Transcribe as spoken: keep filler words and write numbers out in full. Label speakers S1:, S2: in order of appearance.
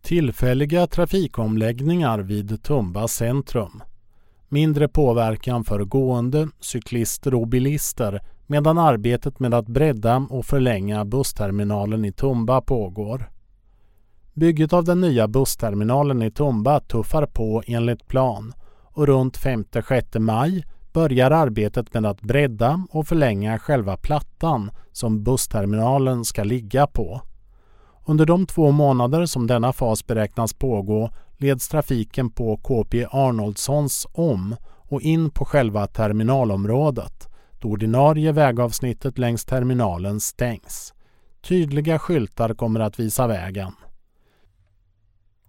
S1: Tillfälliga trafikomläggningar vid Tumba centrum. Mindre påverkan för gående, cyklister och bilister medan arbetet med att bredda och förlänga bussterminalen i Tumba pågår. Bygget av den nya bussterminalen i Tumba tuffar på enligt plan och runt femte till sjätte maj börjar arbetet med att bredda och förlänga själva plattan som bussterminalen ska ligga på. Under de två månader som denna fas beräknas pågå leds trafiken på K P Arnoldssons om och in på själva terminalområdet. Det ordinarie vägavsnittet längs terminalen stängs. Tydliga skyltar kommer att visa vägen.